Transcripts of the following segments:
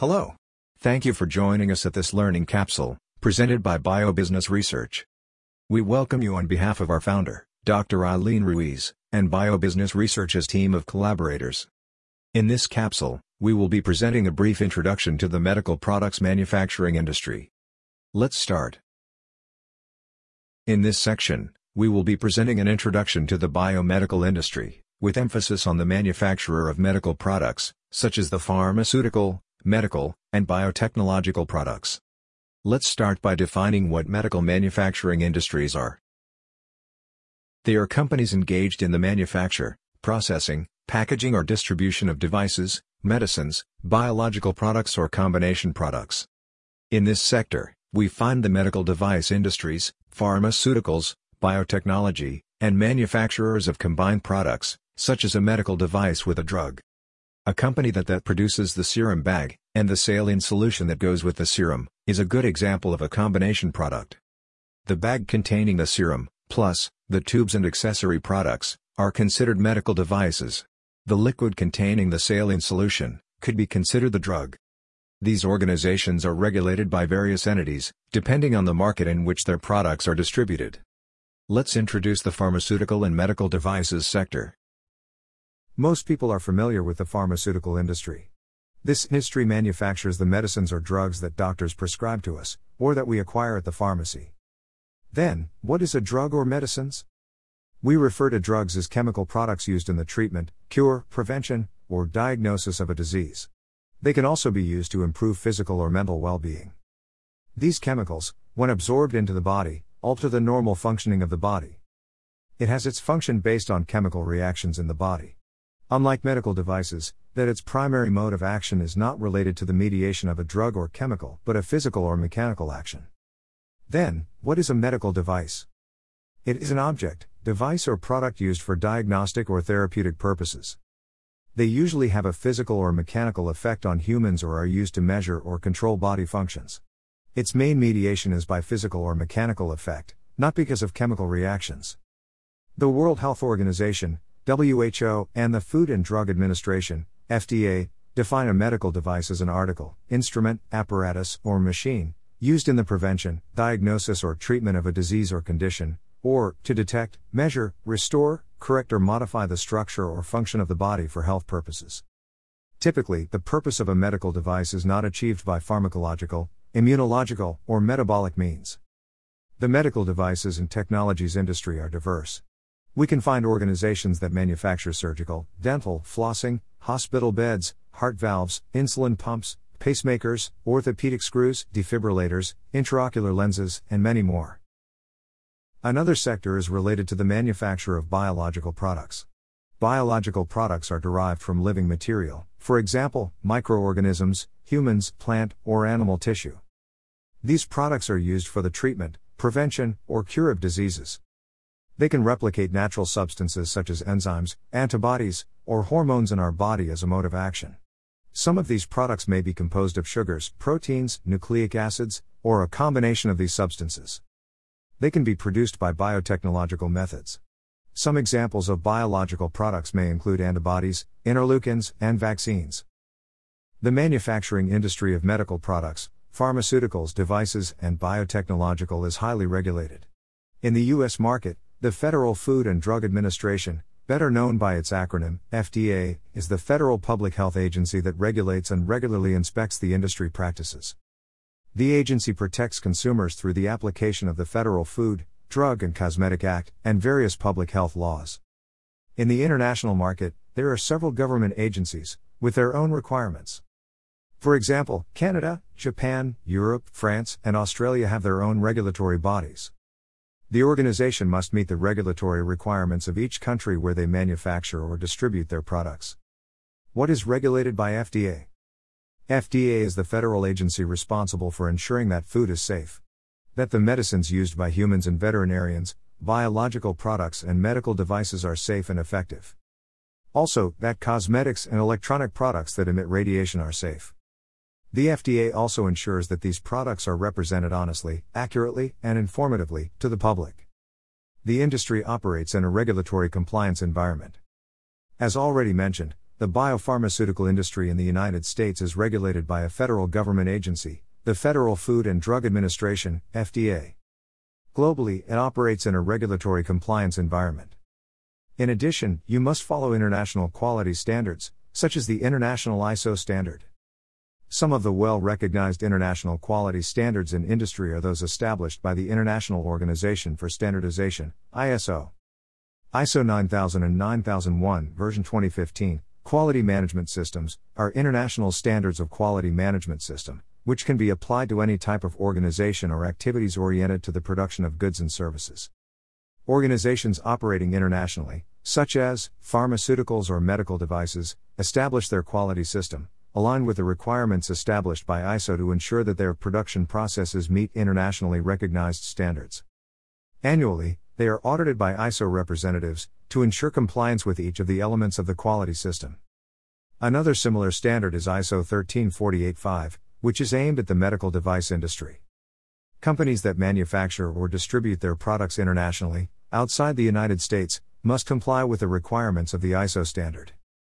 Hello. Thank you for joining us at this learning capsule, presented by BioBusiness Research. We welcome you on behalf of our founder, Dr. Eileen Ruiz, and BioBusiness Research's team of collaborators. In this capsule, we will be presenting a brief introduction to the medical products manufacturing industry. Let's start. In this section, we will be presenting an introduction to the biomedical industry, with emphasis on the manufacturer of medical products, such as the pharmaceutical, medical, and biotechnological products. Let's start by defining what medical manufacturing industries are. They are companies engaged in the manufacture, processing, packaging or distribution of devices, medicines, biological products or combination products. In this sector, we find the medical device industries, pharmaceuticals, biotechnology, and manufacturers of combined products, such as a medical device with a drug. A company that produces the serum bag, and the saline solution that goes with the serum, is a good example of a combination product. The bag containing the serum, plus, the tubes and accessory products, are considered medical devices. The liquid containing the saline solution, could be considered the drug. These organizations are regulated by various entities, depending on the market in which their products are distributed. Let's introduce the pharmaceutical and medical devices sector. Most people are familiar with the pharmaceutical industry. This industry manufactures the medicines or drugs that doctors prescribe to us, or that we acquire at the pharmacy. Then, what is a drug or medicines? We refer to drugs as chemical products used in the treatment, cure, prevention, or diagnosis of a disease. They can also be used to improve physical or mental well-being. These chemicals, when absorbed into the body, alter the normal functioning of the body. It has its function based on chemical reactions in the body. Unlike medical devices, that its primary mode of action is not related to the mediation of a drug or chemical but a physical or mechanical action. Then, what is a medical device? It is an object, device or product used for diagnostic or therapeutic purposes. They usually have a physical or mechanical effect on humans or are used to measure or control body functions. Its main mediation is by physical or mechanical effect, not because of chemical reactions. The World Health Organization, WHO, and the Food and Drug Administration, FDA, define a medical device as an article, instrument, apparatus, or machine, used in the prevention, diagnosis or treatment of a disease or condition, or, to detect, measure, restore, correct or modify the structure or function of the body for health purposes. Typically, the purpose of a medical device is not achieved by pharmacological, immunological, or metabolic means. The medical devices and technologies industry are diverse. We can find organizations that manufacture surgical, dental, flossing, hospital beds, heart valves, insulin pumps, pacemakers, orthopedic screws, defibrillators, intraocular lenses, and many more. Another sector is related to the manufacture of biological products. Biological products are derived from living material, for example, microorganisms, humans, plant, or animal tissue. These products are used for the treatment, prevention, or cure of diseases. They can replicate natural substances such as enzymes, antibodies, or hormones in our body as a mode of action. Some of these products may be composed of sugars, proteins, nucleic acids, or a combination of these substances. They can be produced by biotechnological methods. Some examples of biological products may include antibodies, interleukins, and vaccines. The manufacturing industry of medical products, pharmaceuticals, devices, and biotechnological is highly regulated. In the U.S. market, the Federal Food and Drug Administration, better known by its acronym, FDA, is the federal public health agency that regulates and regularly inspects the industry practices. The agency protects consumers through the application of the Federal Food, Drug and Cosmetic Act, and various public health laws. In the international market, there are several government agencies, with their own requirements. For example, Canada, Japan, Europe, France, and Australia have their own regulatory bodies. The organization must meet the regulatory requirements of each country where they manufacture or distribute their products. What is regulated by FDA? FDA is the federal agency responsible for ensuring that food is safe, that the medicines used by humans and veterinarians, biological products and medical devices are safe and effective. Also, that cosmetics and electronic products that emit radiation are safe. The FDA also ensures that these products are represented honestly, accurately, and informatively to the public. The industry operates in a regulatory compliance environment. As already mentioned, The biopharmaceutical industry in the United States is regulated by a federal government agency, the Federal Food and Drug Administration, FDA. Globally, it operates in a regulatory compliance environment. In addition, you must follow international quality standards, such as the International ISO standard. Some of the well-recognized international quality standards in industry are those established by the International Organization for Standardization, ISO. ISO 9000 and 9001, version 2015, Quality Management Systems, are international standards of quality management system, which can be applied to any type of organization or activities oriented to the production of goods and services. Organizations operating internationally, such as pharmaceuticals or medical devices, establish their quality system, aligned with the requirements established by ISO to ensure that their production processes meet internationally recognized standards. Annually, they are audited by ISO representatives to ensure compliance with each of the elements of the quality system. Another similar standard is ISO 13485, which is aimed at the medical device industry. Companies that manufacture or distribute their products internationally, outside the United States, must comply with the requirements of the ISO standard.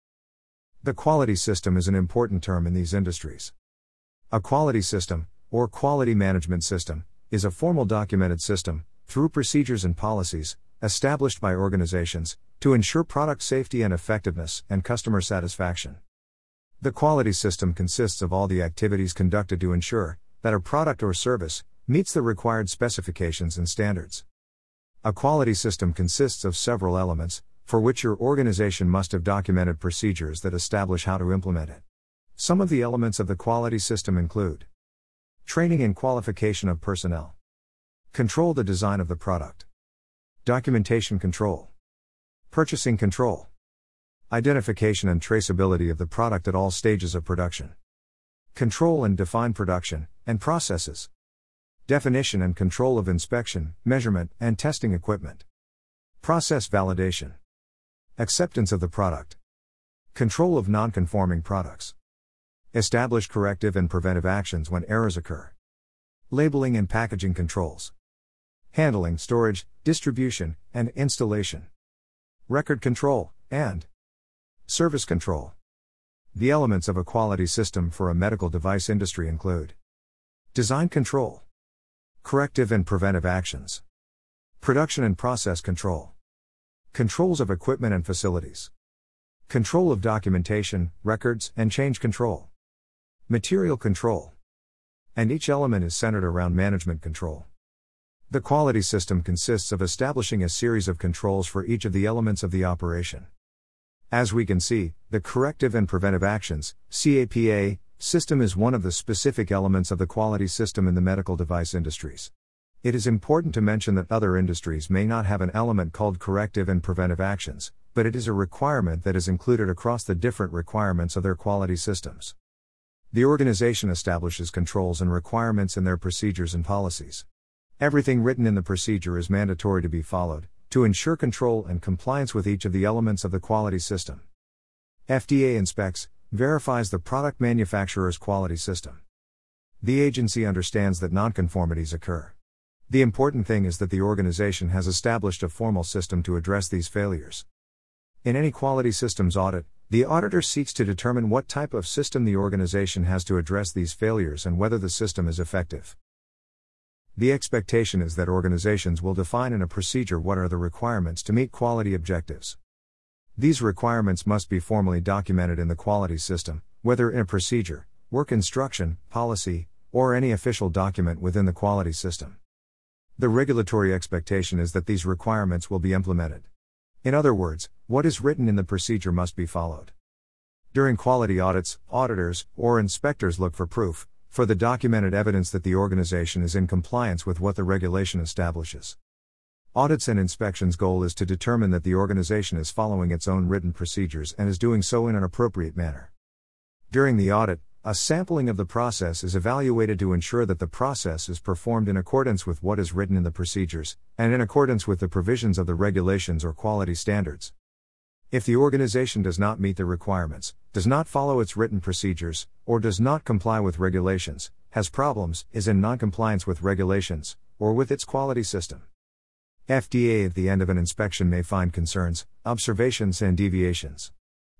The quality system is an important term in these industries. A quality system, or quality management system, is a formal documented system, through procedures and policies, established by organizations, to ensure product safety and effectiveness and customer satisfaction. The quality system consists of all the activities conducted to ensure that a product or service meets the required specifications and standards. A quality system consists of several elements, for which your organization must have documented procedures that establish how to implement it. Some of the elements of the quality system include training and qualification of personnel, control the design of the product, documentation control, purchasing control, identification and traceability of the product at all stages of production, control and define production and processes, definition and control of inspection, measurement, and testing equipment, process validation, acceptance of the product, control of non-conforming products, establish corrective and preventive actions when errors occur, labeling and packaging controls, handling, storage, distribution, and installation, record control, and service control. The elements of a quality system for a medical device industry include design control, corrective and preventive actions, production and process control, controls of equipment and facilities, control of documentation, records, and change control, material control. And each element is centered around management control. The quality system consists of establishing a series of controls for each of the elements of the operation. As we can see, the corrective and preventive actions, CAPA, system is one of the specific elements of the quality system in the medical device industries. It is important to mention that other industries may not have an element called corrective and preventive actions, but it is a requirement that is included across the different requirements of their quality systems. The organization establishes controls and requirements in their procedures and policies. Everything written in the procedure is mandatory to be followed, to ensure control and compliance with each of the elements of the quality system. FDA inspects, verifies the product manufacturer's quality system. The agency understands that nonconformities occur. The important thing is that the organization has established a formal system to address these failures. In any quality systems audit, the auditor seeks to determine what type of system the organization has to address these failures and whether the system is effective. The expectation is that organizations will define in a procedure what are the requirements to meet quality objectives. These requirements must be formally documented in the quality system, whether in a procedure, work instruction, policy, or any official document within the quality system. The regulatory expectation is that these requirements will be implemented. In other words, what is written in the procedure must be followed. During quality audits, auditors or inspectors look for proof, for the documented evidence that the organization is in compliance with what the regulation establishes. Audits and inspections' goal is to determine that the organization is following its own written procedures and is doing so in an appropriate manner. During the audit, a sampling of the process is evaluated to ensure that the process is performed in accordance with what is written in the procedures, and in accordance with the provisions of the regulations or quality standards. If the organization does not meet the requirements, does not follow its written procedures, or does not comply with regulations, has problems, is in non-compliance with regulations, or with its quality system, FDA at the end of an inspection may find concerns, observations and deviations.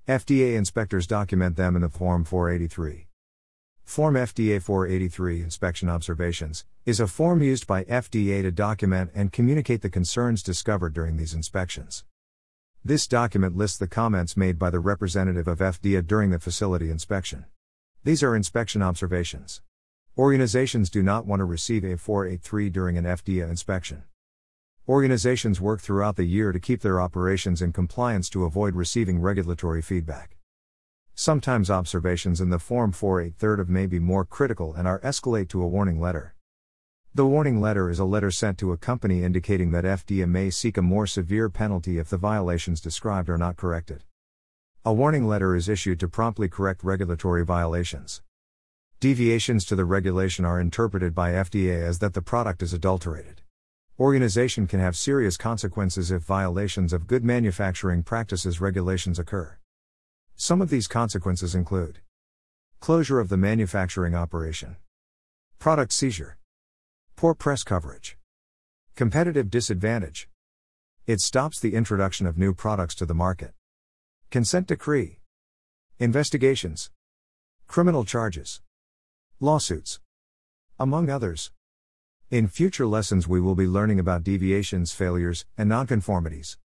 FDA inspectors document them in the Form 483. Form FDA 483 Inspection Observations is a form used by FDA to document and communicate the concerns discovered during these inspections. This document lists the comments made by the representative of FDA during the facility inspection. These are inspection observations. Organizations do not want to receive a 483 during an FDA inspection. Organizations work throughout the year to keep their operations in compliance to avoid receiving regulatory feedback. Sometimes observations in the Form 483 may be more critical and are escalate to a warning letter. The warning letter is a letter sent to a company indicating that FDA may seek a more severe penalty if the violations described are not corrected. A warning letter is issued to promptly correct regulatory violations. Deviations to the regulation are interpreted by FDA as that the product is adulterated. Organization can have serious consequences if violations of good manufacturing practices regulations occur. Some of these consequences include closure of the manufacturing operation, product seizure, poor press coverage, competitive disadvantage. It stops the introduction of new products to the market. Consent decree, investigations, criminal charges, lawsuits, among others. In future lessons we will be learning about deviations, failures, and nonconformities.